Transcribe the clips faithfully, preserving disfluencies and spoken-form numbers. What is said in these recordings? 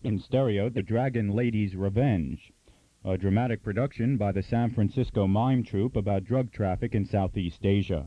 In stereo, The Dragon Lady's Revenge, a dramatic production by the San Francisco Mime Troupe about drug traffic in Southeast Asia.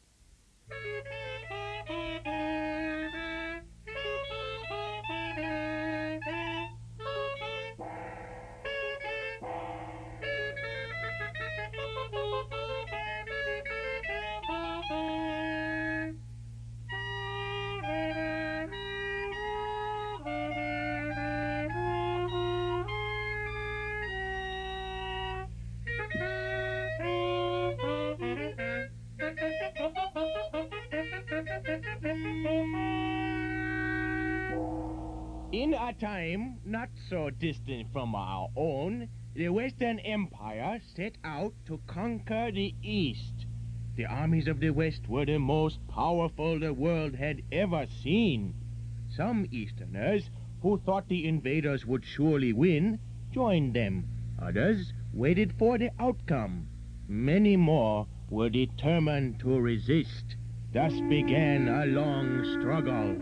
In a time not so distant from our own, the Western Empire set out to conquer the East. The armies of the West were the most powerful the world had ever seen. Some Easterners, who thought the invaders would surely win, joined them. Others waited for the outcome. Many more were determined to resist. Thus began a long struggle.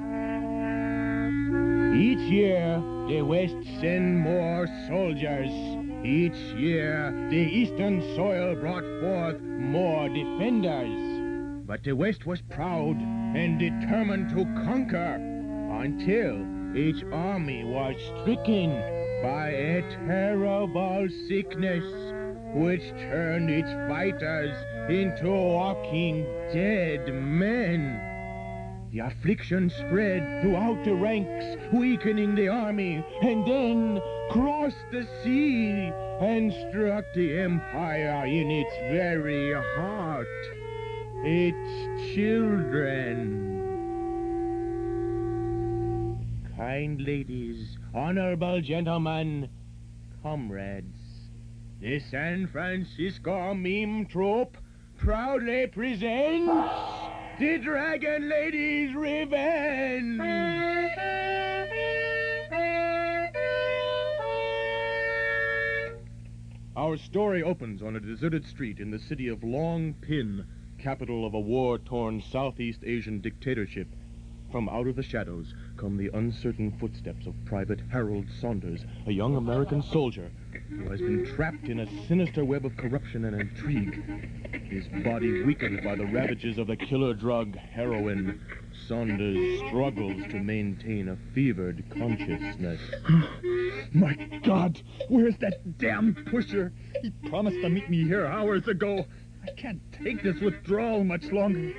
Each year, the West sent more soldiers. Each year, the eastern soil brought forth more defenders. But the West was proud and determined to conquer until each army was stricken by a terrible sickness which turned its fighters into walking dead men. The affliction spread throughout the ranks, weakening the army, and then crossed the sea and struck the empire in its very heart. Its children. Kind ladies, honorable gentlemen, comrades, the San Francisco Mime Troupe proudly presents The Dragon Lady's Revenge! Our story opens on a deserted street in the city of Long Pin, capital of a war-torn Southeast Asian dictatorship. From out of the shadows come the uncertain footsteps of Private Harold Saunders, a young American soldier who has been trapped in a sinister web of corruption and intrigue. His body weakened by the ravages of the killer drug, heroin, Saunders struggles to maintain a fevered consciousness. My God, where's that damn pusher? He promised to meet me here hours ago. I can't take this withdrawal much longer.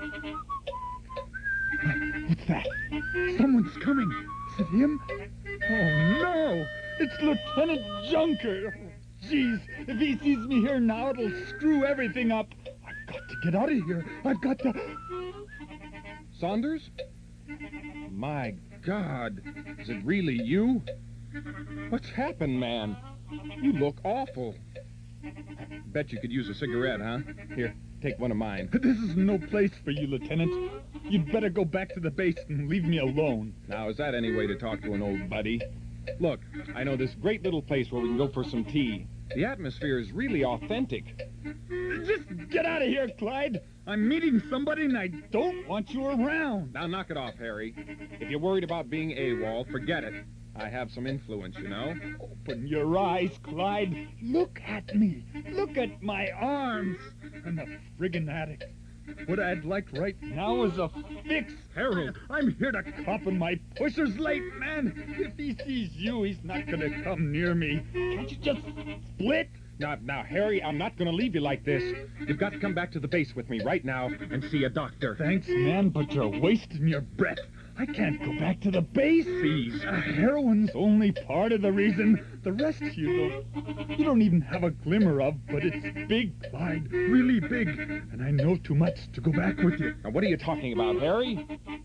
What's that? Someone's coming. Is it him? Oh, no! It's Lieutenant Junker! Jeez, if he sees me here now, it'll screw everything up. I've got to get out of here. I've got to... Saunders? My God, is it really you? What's happened, man? You look awful. Bet you could use a cigarette, huh? Here, take one of mine. This is no place for you, Lieutenant. You'd better go back to the base and leave me alone. Now, is that any way to talk to an old buddy? Look, I know this great little place where we can go for some tea. The atmosphere is really authentic. Just get out of here, Clyde. I'm meeting somebody and I don't want you around. Now, knock it off, Harry. If you're worried about being AWOL, forget it. I have some influence, you know. Open your eyes, Clyde. Look at me. Look at my arms. I'm a friggin' addict. What I'd like right now is a fix. Harold, I'm here to cop and my pusher's late, man. If he sees you, he's not gonna come near me. Can't you just split? Now, now, Harry, I'm not going to leave you like this. You've got to come back to the base with me right now and see a doctor. Thanks, man, but you're wasting your breath. I can't go back to the base. Please. Uh, heroin's only part of the reason. The rest you don't, you don't even have a glimmer of, but it's big, Clyde, really big. And I know too much to go back with you. Now, what are you talking about, Harry?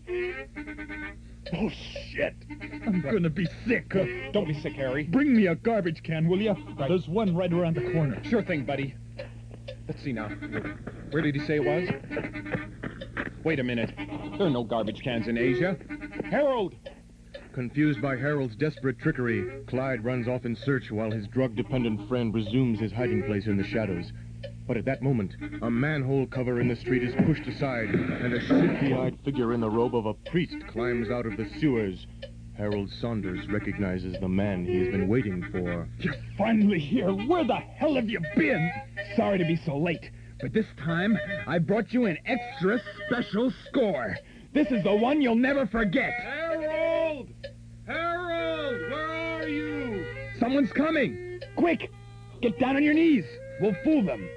Oh, shit. I'm gonna be sick. Uh, don't be sick, Harry. Bring me a garbage can, will you? Right. There's one right around the corner. Sure thing, buddy. Let's see now. Where did he say it was? Wait a minute. There are no garbage cans in Asia. Harold! Confused by Harold's desperate trickery, Clyde runs off in search while his drug-dependent friend resumes his hiding place in the shadows. But at that moment, a manhole cover in the street is pushed aside, and a shifty-eyed figure in the robe of a priest climbs out of the sewers. Harold Saunders recognizes the man he has been waiting for. You're finally here. Where the hell have you been? Sorry to be so late, but this time I brought you an extra special score. This is the one you'll never forget. Harold! Harold, where are you? Someone's coming. Quick, get down on your knees. We'll fool them.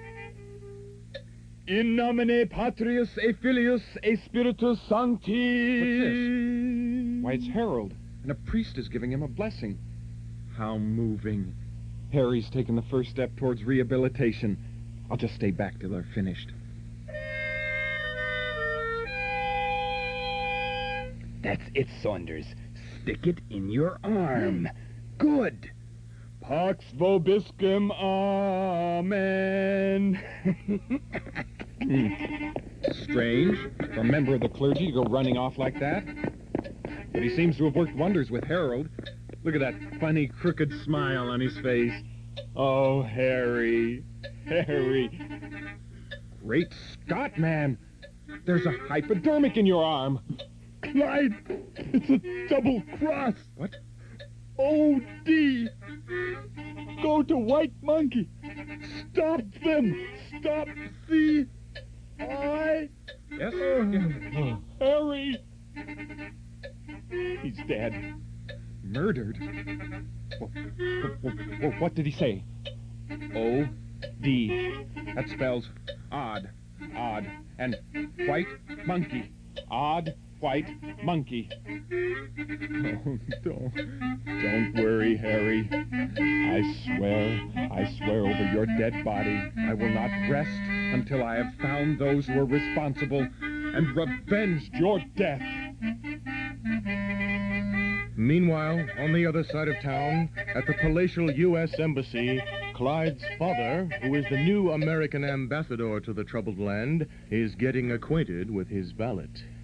In nomine Patris et Filius et Spiritus Sancti. Why, it's Harold, and a priest is giving him a blessing. How moving. Harry's taken the first step towards rehabilitation. I'll just stay back till they're finished. That's it, Saunders. Stick it in your arm. Good. Pax vobiscum, amen. Strange for a member of the clergy to go running off like that. But he seems to have worked wonders with Harold. Look at that funny, crooked smile on his face. Oh, Harry. Harry. Great Scott, man. There's a hypodermic in your arm. Clyde, it's a double cross. What? O D. Go to White Monkey. Stop them. Stop C. I. Yes? Uh, Harry. He's dead. Murdered? Well, well, well, what did he say? O D. That spells odd, odd, and white monkey. Odd, white monkey. Oh, don't, don't worry, Harry. I swear, I swear over your dead body, I will not rest until I have found those who are responsible and revenged your death. Meanwhile, on the other side of town, at the palatial U S Embassy, Clyde's father, who is the new American ambassador to the troubled land, is getting acquainted with his valet.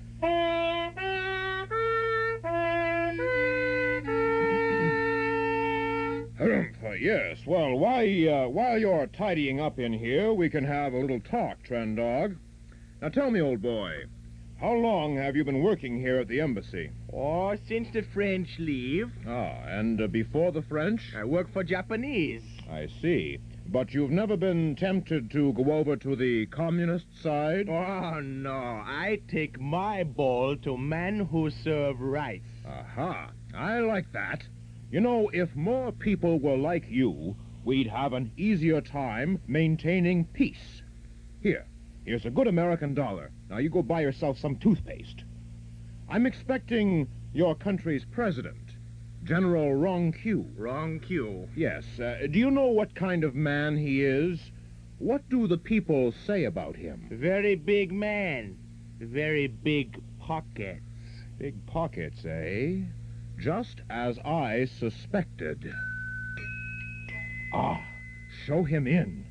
Harumph, yes. Well, why, uh, while you're tidying up in here, we can have a little talk, Trendog. Now tell me, old boy, how long have you been working here at the embassy? Oh, since the French leave. Ah, and uh, before the French? I work for Japanese. I see. But you've never been tempted to go over to the communist side? Oh, no. I take my bowl to men who serve rice. Aha. I like that. You know, if more people were like you, we'd have an easier time maintaining peace. Here, here's a good American dollar. Now you go buy yourself some toothpaste. I'm expecting your country's president, General Rong Q. Wrong cue. Yes. Uh, do you know what kind of man he is? What do the people say about him? Very big man. Very big pockets. Big pockets, eh? Just as I suspected. Ah, show him in.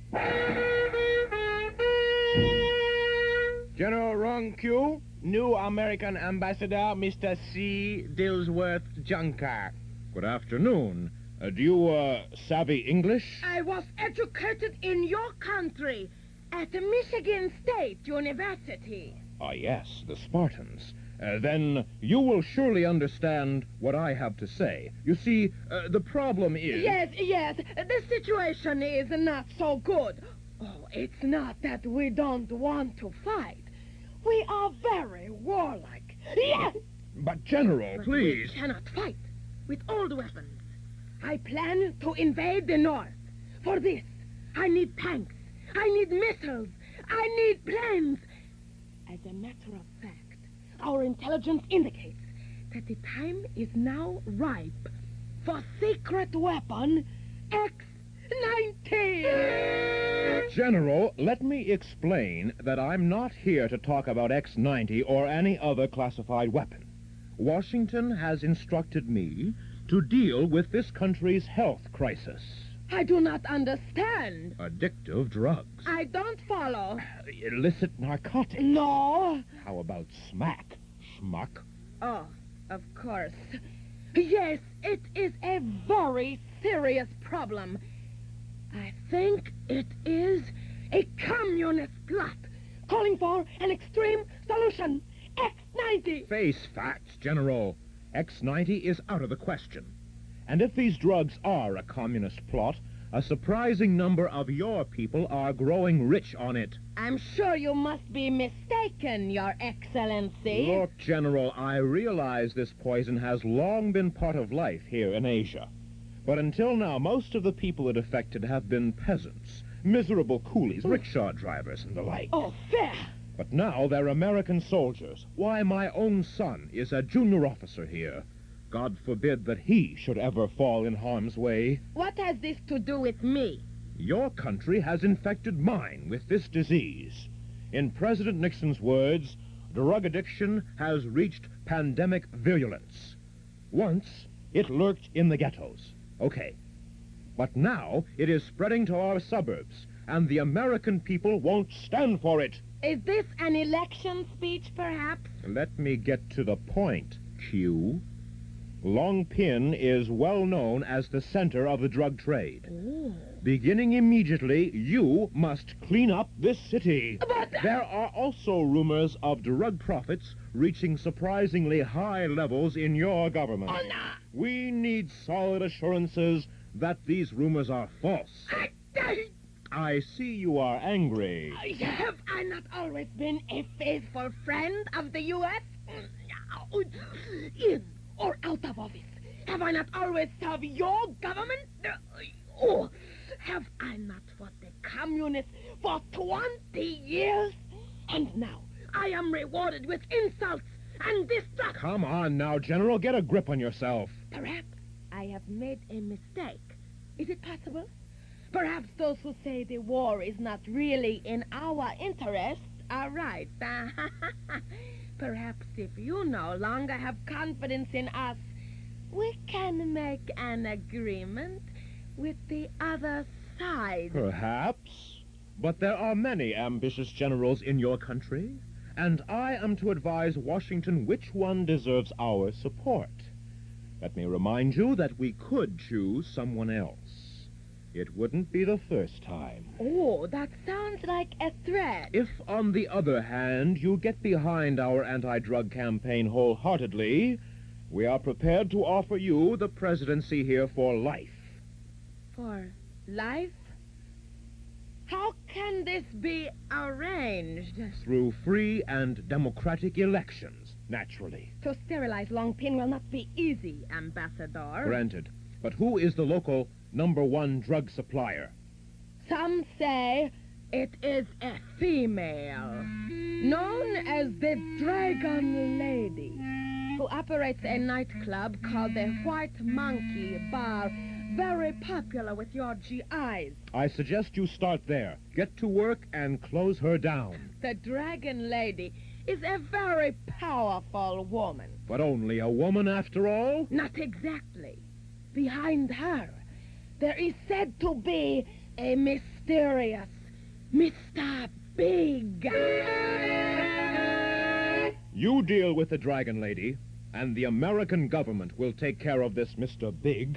General Rong Q, new American ambassador, Mister C. Dillsworth Junker. Good afternoon. Uh, do you, uh, savvy English? I was educated in your country at the Michigan State University. Ah, yes, the Spartans. Uh, then you will surely understand what I have to say. You see, uh, the problem is... Yes, yes, the situation is not so good. Oh, it's not that we don't want to fight. We are very warlike. Yes! But, General, But please... we cannot fight with old weapons. I plan to invade the north. For this, I need tanks. I need missiles. I need planes. As a matter of fact, our intelligence indicates that the time is now ripe for secret weapon X nineteen. General, let me explain that I'm not here to talk about X ninety or any other classified weapon. Washington has instructed me to deal with this country's health crisis. I do not understand. Addictive drugs. I don't follow. Illicit narcotics. No. How about smack, schmuck? Oh, of course. Yes, it is a very serious problem. I think it is a communist plot calling for an extreme solution. X ninety. Face facts, General. X ninety is out of the question. And if these drugs are a communist plot, a surprising number of your people are growing rich on it. I'm sure you must be mistaken, Your Excellency. Look, General, I realize this poison has long been part of life here in Asia. But until now, most of the people it affected have been peasants, miserable coolies, rickshaw drivers, and the like. Oh, fair. But now they're American soldiers. Why, my own son is a junior officer here. God forbid that he should ever fall in harm's way. What has this to do with me? Your country has infected mine with this disease. In President Nixon's words, drug addiction has reached pandemic virulence. Once, it lurked in the ghettos. Okay. But now, it is spreading to our suburbs, and the American people won't stand for it. Is this an election speech, perhaps? Let me get to the point, Q. Long Pin is well known as the center of the drug trade. Ooh. Beginning immediately, you must clean up this city. But... There are also rumors of drug profits reaching surprisingly high levels in your government. Oh, no. We need solid assurances that these rumors are false. I, I, I see you are angry. have I not always been a faithful friend of the U S? In or out of office, have I not always served your government? Oh, have I not fought the communists for twenty years? And now I am rewarded with insults and distrust. Come on now, General, get a grip on yourself. Perhaps I have made a mistake. Is it possible? Perhaps those who say the war is not really in our interest are right. Perhaps if you no longer have confidence in us, we can make an agreement with the other side. Perhaps. But there are many ambitious generals in your country, and I am to advise Washington which one deserves our support. Let me remind you that we could choose someone else. It wouldn't be the first time. Oh, that sounds like a threat. If, on the other hand, you get behind our anti-drug campaign wholeheartedly, we are prepared to offer you the presidency here for life. For life? How can this be arranged? Through free and democratic elections, naturally. To sterilize Long Pin will not be easy, Ambassador. Granted. But who is the local number one drug supplier? Some say it is a female, known as the Dragon Lady, who operates a nightclub called the White Monkey Bar, very popular with your G Is. I suggest you start there. Get to work and close her down. The Dragon Lady is a very powerful woman. But only a woman after all? Not exactly. Behind her, there is said to be a mysterious Mister Big. You deal with the Dragon Lady, and the American government will take care of this Mister Big.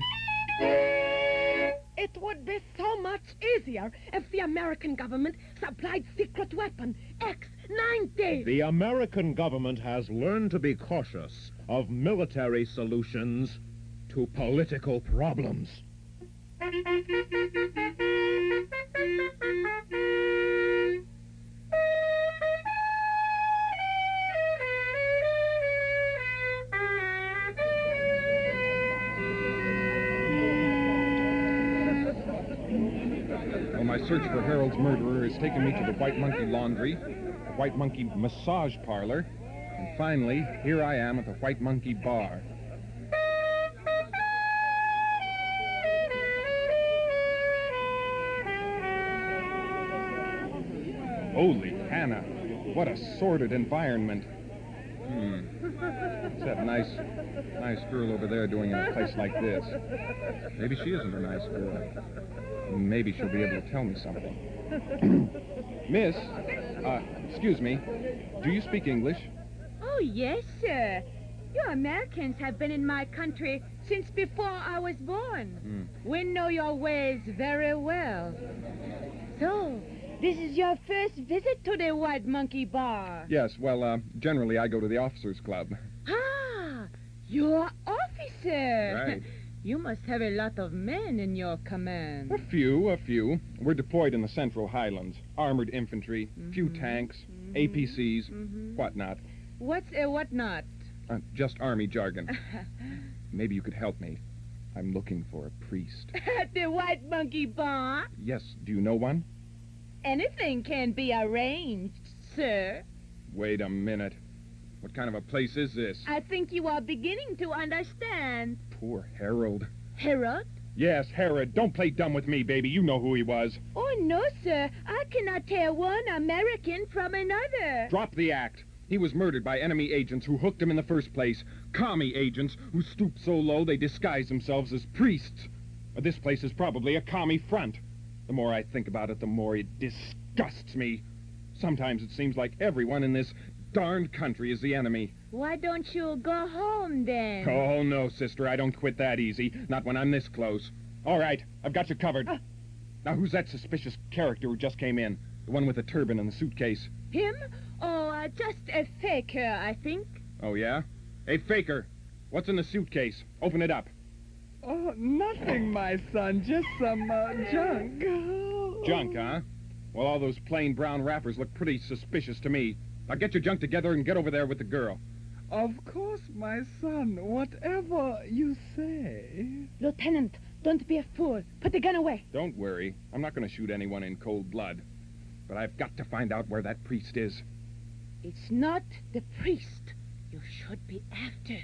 It would be so much easier if the American government supplied secret weapon X ninety. The American government has learned to be cautious of military solutions to political problems. Well, my search for Harold's murderer has taken me to the White Monkey Laundry, the White Monkey Massage Parlor, and finally, here I am at the White Monkey Bar. Holy Hannah, what a sordid environment. Hmm. What's that nice, nice girl over there doing in a place like this? Maybe she isn't a nice girl. Maybe she'll be able to tell me something. Miss, uh, excuse me, do you speak English? Oh, yes, sir. You Americans have been in my country since before I was born. Hmm. We know your ways very well. So, this is your first visit to the White Monkey Bar. Yes, well, uh, generally I go to the Officers Club. Ah, Your officer. Right. You must have a lot of men in your command. A few, a few. We're deployed in the Central Highlands. Armored infantry, Mhm. few tanks, Mhm. A P Cs, Mhm. whatnot. What's a what not? Uh, just army jargon. Maybe you could help me. I'm looking for a priest. At the White Monkey Bar? Yes, do you know one? Anything can be arranged, sir. Wait a minute. What kind of a place is this? I think you are beginning to understand. Poor Harold. Herod? Yes, Herod. Don't play dumb with me, baby. You know who he was. Oh, no, sir. I cannot tell one American from another. Drop the act. He was murdered by enemy agents who hooked him in the first place. Commie agents who stooped so low they disguised themselves as priests. But this place is probably a commie front. The more I think about it, the more it disgusts me. Sometimes it seems like everyone in this darned country is the enemy. Why don't you go home, then? Oh, no, sister, I don't quit that easy. Not when I'm this close. All right, I've got you covered. Uh. Now, who's that suspicious character who just came in? The one with the turban and the suitcase. Him? Oh, uh, just a faker, I think. Oh, yeah? Hey, faker, what's in the suitcase? Open it up. Oh, nothing, my son. Just some uh, junk. Junk, huh? Well, all those plain brown wrappers look pretty suspicious to me. Now get your junk together and get over there with the girl. Of course, my son. Whatever you say. Lieutenant, don't be a fool. Put the gun away. Don't worry. I'm not going to shoot anyone in cold blood. But I've got to find out where that priest is. It's not the priest you should be after.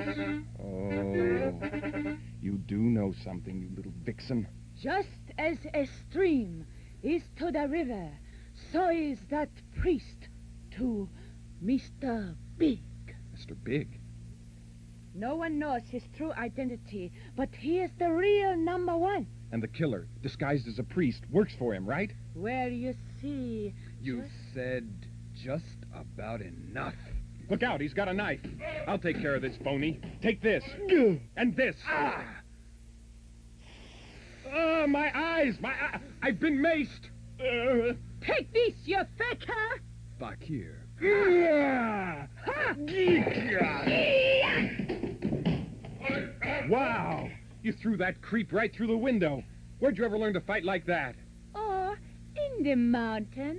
Oh, you do know something, you little vixen. Just as a stream is to the river, so is that priest to Mister Big. Mister Big? No one knows his true identity, but he is the real number one. And the killer, disguised as a priest, works for him, right? Well, you see... You said just about enough. Look out, he's got a knife. I'll take care of this phony. Take this. And this. Ah! Oh, my eyes! My eye- I've been maced! Uh, Take this, you faker! Fakir. Wow! You threw that creep right through the window. Where'd you ever learn to fight like that? Oh, in the mountains.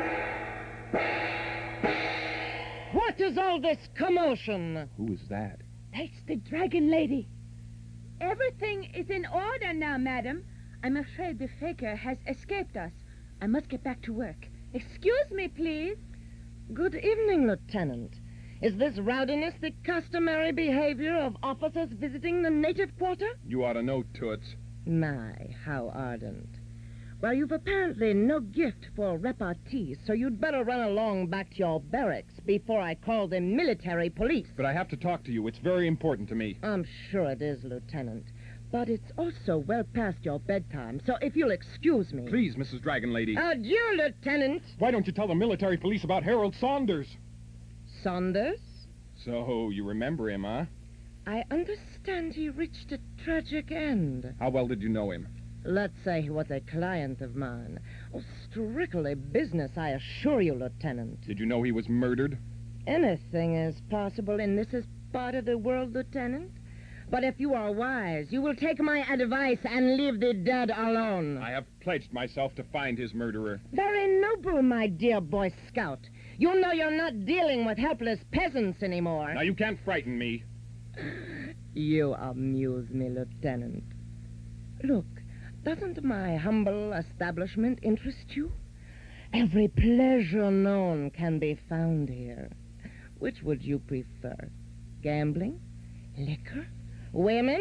What is all this commotion? Who is that? That's the dragon lady. Everything is in order now, madam. I'm afraid the faker has escaped us. I must get back to work. Excuse me, please. Good evening, Lieutenant. Is this rowdiness the customary behavior of officers visiting the native quarter? You ought to know, Toots. My, how ardent. Well, you've apparently no gift for repartee, so you'd better run along back to your barracks before I call the military police. But I have to talk to you. It's very important to me. I'm sure it is, Lieutenant. But it's also well past your bedtime, so if you'll excuse me... Please, Missus Dragon Lady. Adieu, Lieutenant. Why don't you tell the military police about Harold Saunders? Saunders? So, you remember him, huh? I understand he reached a tragic end. How well did you know him? Let's say he was a client of mine. Oh, strictly business, I assure you, Lieutenant. Did you know he was murdered? Anything is possible in this part of the world, Lieutenant. But if you are wise, you will take my advice and leave the dead alone. I have pledged myself to find his murderer. Very noble, my dear Boy Scout. You know you're not dealing with helpless peasants anymore. Now, you can't frighten me. You amuse me, Lieutenant. Look, doesn't my humble establishment interest you? Every pleasure known can be found here. Which would you prefer? Gambling? Liquor? Women?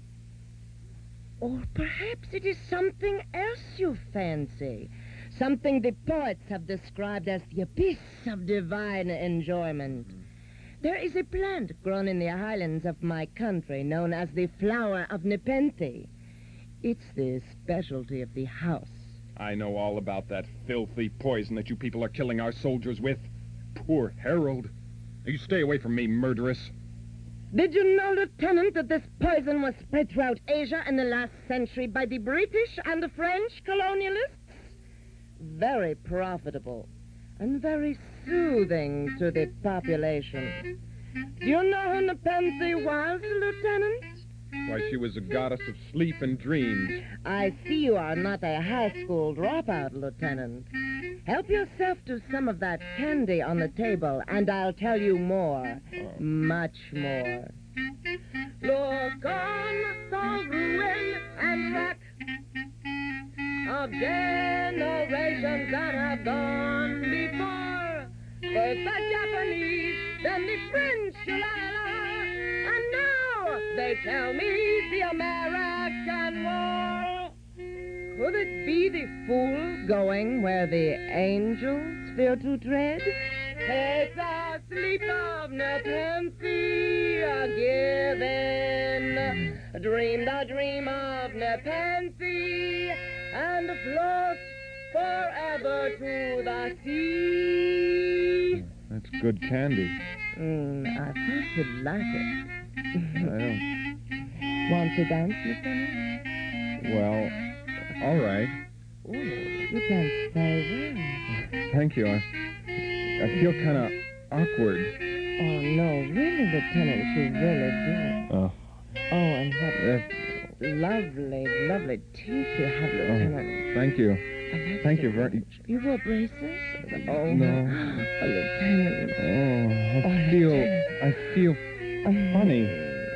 Or perhaps it is something else you fancy. Something the poets have described as the abyss of divine enjoyment. There is a plant grown in the highlands of my country known as the flower of Nepenthe. It's the specialty of the house. I know all about that filthy poison that you people are killing our soldiers with. Poor Harold. Now, you stay away from me, murderess. Did you know, Lieutenant, that this poison was spread throughout Asia in the last century by the British and the French colonialists? Very profitable and very soothing to the population. Do you know who Nepenthe was, Lieutenant? Why, she was a goddess of sleep and dreams. I see you are not a high school dropout, Lieutenant. Help yourself to some of that candy on the table, and I'll tell you more. Oh. Much more. Look on the ruin and wreck of generations that have gone before. First the Japanese, then the French, la la la, and now they tell me the American war. Could it be the fool going where the angels fear to tread? Take the sleep of Nepenthe given. Dream the dream of Nepenthe and float forever to the sea. That's good candy. Mm, I thought you'd like it. Well, Want to dance, Lieutenant? well, all right. Oh, you dance very well. Thank you. I, I feel kind of awkward. Oh, no, really, Lieutenant, you really do. Oh. Oh, and what Uh, lovely, lovely teeth you have, Lieutenant. thank you. I like Thank to you very- watch. You wore braces? Oh, No. Oh, Lieutenant. Oh, I Oh, feel, Lieutenant. I feel funny.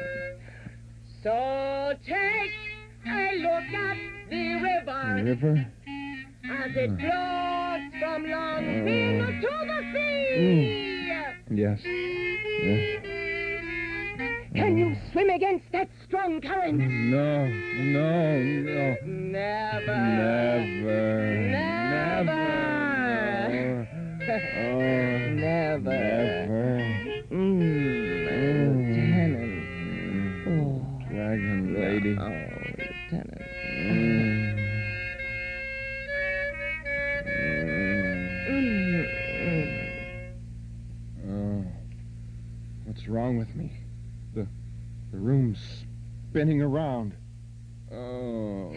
So take a look at the river River? as it flows from Long Pin Oh. to the sea. Yes. Yes. Can you swim against that strong current? No, no, no. Never. Never. Never. Never. Oh, Never. never. Mm, Lieutenant. Oh. Dragon lady. Oh, Lieutenant. Mm. Mm, mm. Oh, what's wrong with me? The, the room's spinning around. Oh.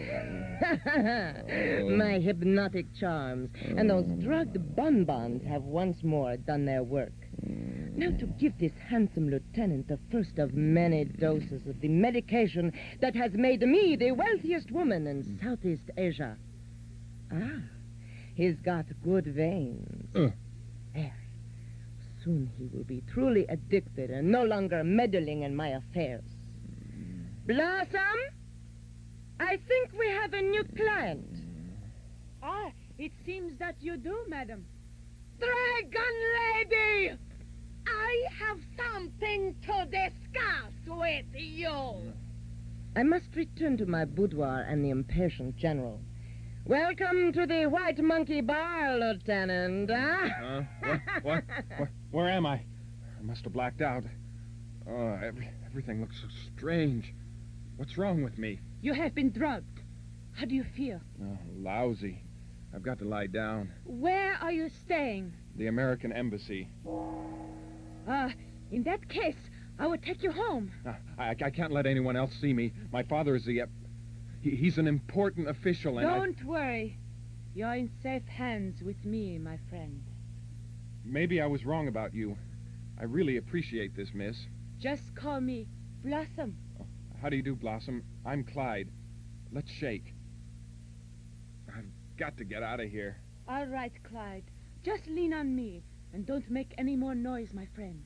My hypnotic charms and those drugged bonbons have once more done their work. Now to give this handsome lieutenant the first of many doses of the medication that has made me the wealthiest woman in Southeast Asia. Ah, he's got good veins. Uh. There. Soon he will be truly addicted and no longer meddling in my affairs. Blossom? I think we have a new client. Ah, it seems that you do, madam. Dragon Lady! I have something to discuss with you. I must return to my boudoir and the impatient general. Welcome to the White Monkey Bar, Lieutenant. Huh? Huh? What? What? What? Where am I? I must have blacked out. Oh, every, everything looks so strange. What's wrong with me? You have been drugged. How do you feel? Oh, lousy. I've got to lie down. Where are you staying? The American Embassy. Uh, in that case, I will take you home. Uh, I, I can't let anyone else see me. My father is the... Uh, he, he's an important official, and I... Don't worry. You're in safe hands with me, my friend. Maybe I was wrong about you. I really appreciate this, miss. Just call me Blossom. Oh, how do you do, Blossom? I'm Clyde. Let's shake. I've got to get out of here. All right, Clyde. Just lean on me, and don't make any more noise, my friend.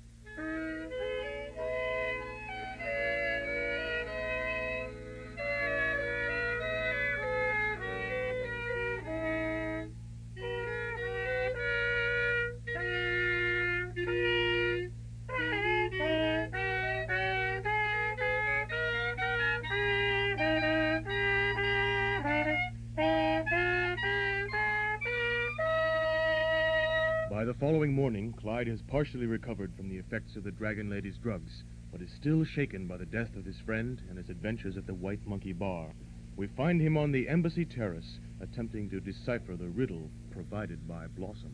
By the following morning, Clyde has partially recovered from the effects of the Dragon Lady's drugs, but is still shaken by the death of his friend and his adventures at the White Monkey Bar. We find him on the Embassy Terrace, attempting to decipher the riddle provided by Blossom.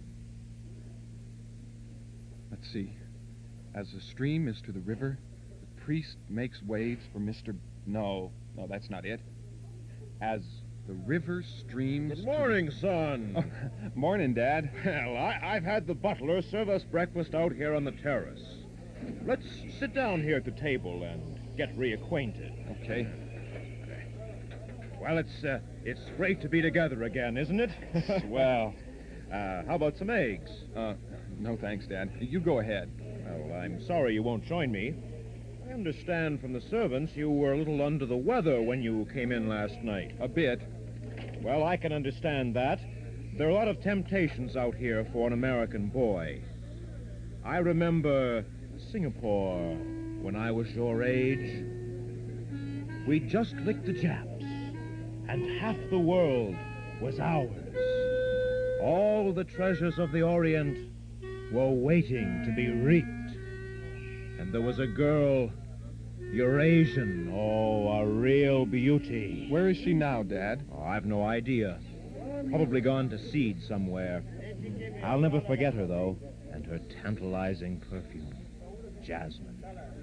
Let's see. As the stream is to the river, the priest makes waves for Mister No, no, that's not it. As the river streams... Good morning, son. Oh, morning, Dad. Well, I, I've had the butler serve us breakfast out here on the terrace. let's sit down here at the table and get reacquainted. Okay. Well, it's uh, it's great to be together again, isn't it? Well, uh, how about some eggs? Uh, no thanks, Dad. You go ahead. Well, I'm sorry you won't join me. I understand from the servants you were a little under the weather when you came in last night. A bit. Well, I can understand that. There are a lot of temptations out here for an American boy. I remember Singapore when I was your age. We just licked the Japs, and half the world was ours. All the treasures of the Orient were waiting to be reaped. And there was a girl, Eurasian, oh, a real beauty. Where is she now, Dad? Oh, I've no idea. Probably gone to seed somewhere. I'll never forget her, though, and her tantalizing perfume, jasmine.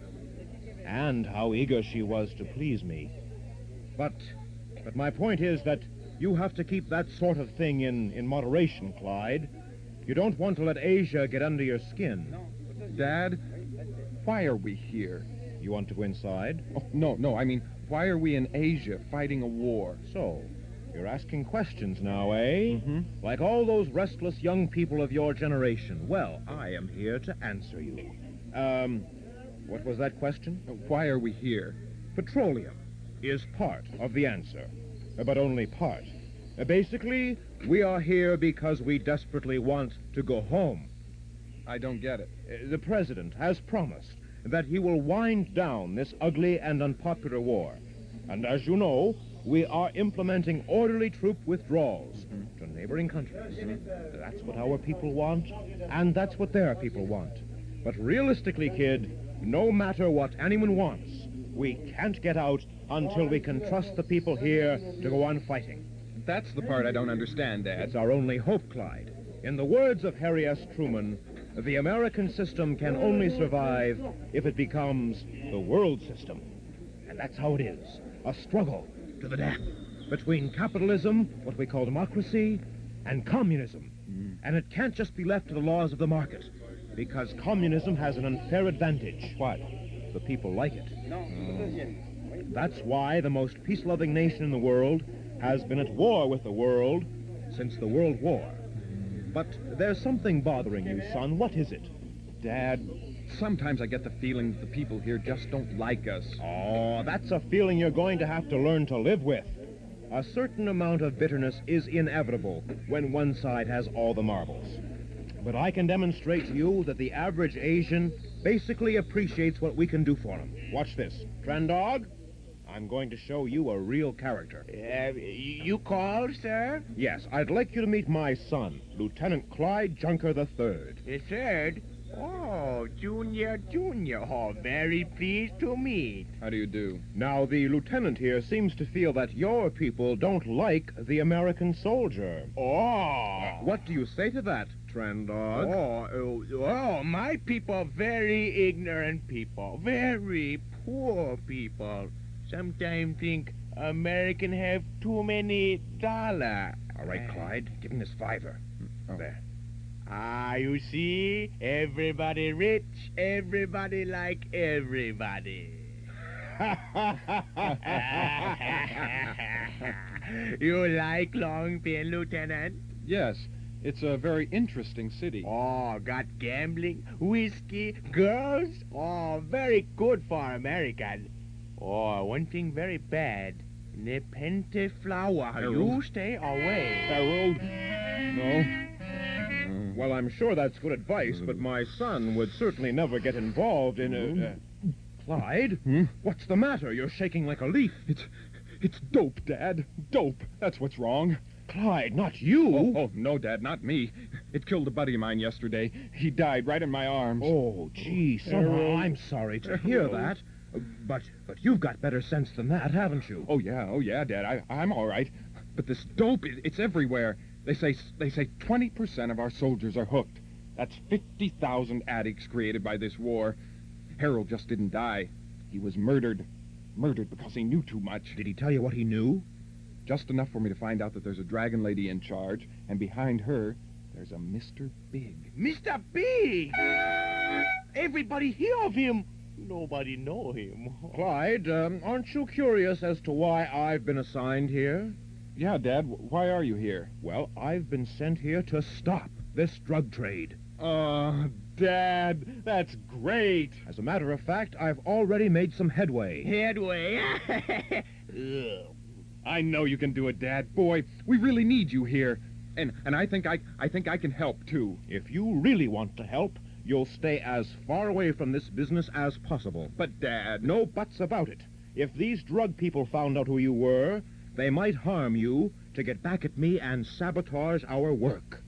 And how eager she was to please me. But, but my point is that you have to keep that sort of thing in, in moderation, Clyde. You don't want to let Asia get under your skin. Dad, why are we here? You want to go inside? Oh, no, no, I mean, why are we in Asia fighting a war? So, you're asking questions now, eh? Mm-hmm. Like all those restless young people of your generation. Well, I am here to answer you. Um, what was that question? Why are we here? Petroleum is part of the answer, but only part. Uh, Basically, we are here because we desperately want to go home. I don't get it. Uh, The president has promised that he will wind down this ugly and unpopular war. And as you know, we are implementing orderly troop withdrawals to neighboring countries. That's what our people want, and that's what their people want. But realistically, kid, no matter what anyone wants, we can't get out until we can trust the people here to go on fighting. That's the part I don't understand, Dad. It's our only hope, Clyde. In the words of Harry S. Truman, the American system can only survive if it becomes the world system. And that's how it is. A struggle to the death between capitalism, what we call democracy, and communism. Mm. And it can't just be left to the laws of the market, because communism has an unfair advantage. What? The people like it. Mm. That's why the most peace-loving nation in the world has been at war with the world since the World War. But there's something bothering you, son. What is it? Dad, sometimes I get the feeling that the people here just don't like us. Oh, that's a feeling you're going to have to learn to live with. A certain amount of bitterness is inevitable when one side has all the marbles. But I can demonstrate to you that the average Asian basically appreciates what we can do for him. Watch this. Trendog, I'm going to show you a real character. Uh, you called, sir? Yes, I'd like you to meet my son, Lieutenant Clyde Junker the Third. The third? Oh, Junior, Junior. Oh, very pleased to meet. How do you do? Now, the lieutenant here seems to feel that your people don't like the American soldier. Oh. What do you say to that, Trendog? Oh, oh, oh, my people very ignorant people. Very poor people. Sometimes think American have too many dollar. All right, Clyde, give him this fiver. Oh. There. Ah, you see? Everybody rich, everybody like everybody. You like Longpin, Lieutenant? Yes, it's a very interesting city. Oh, got gambling, whiskey, girls? Oh, very good for American. Oh, one thing very bad. Nepente flower. Harold? You stay away. Harold? No? Well, I'm sure that's good advice, but my son would certainly never get involved in a... Uh, Clyde? Hmm? What's the matter? You're shaking like a leaf. It's, it's dope, Dad. Dope. That's what's wrong. Clyde, not you. Oh, oh, no, Dad, not me. It killed a buddy of mine yesterday. He died right in my arms. Oh, gee, son, Harold. I'm sorry to hear that. Uh, But but you've got better sense than that, haven't you? Oh, yeah, oh, yeah, Dad. I, I'm all right. But this dope, it, it's everywhere. They say they say twenty percent of our soldiers are hooked. That's fifty thousand addicts created by this war. Harold just didn't die. He was murdered. Murdered because he knew too much. Did he tell you what he knew? Just enough for me to find out that there's a dragon lady in charge, and behind her, there's a Mister Big. Mister Big! Everybody hear of him. Nobody know him. Clyde, um, aren't you curious as to why I've been assigned here? Yeah, Dad, why are you here? Well, I've been sent here to stop this drug trade. Uh, Dad, that's great. As a matter of fact, I've already made some headway. Headway. Ugh. I know you can do it, Dad. Boy, we really need you here. And and I think I I think I can help too. If you really want to help, you'll stay as far away from this business as possible. But, Dad... No buts about it. If these drug people found out who you were, they might harm you to get back at me and sabotage our work.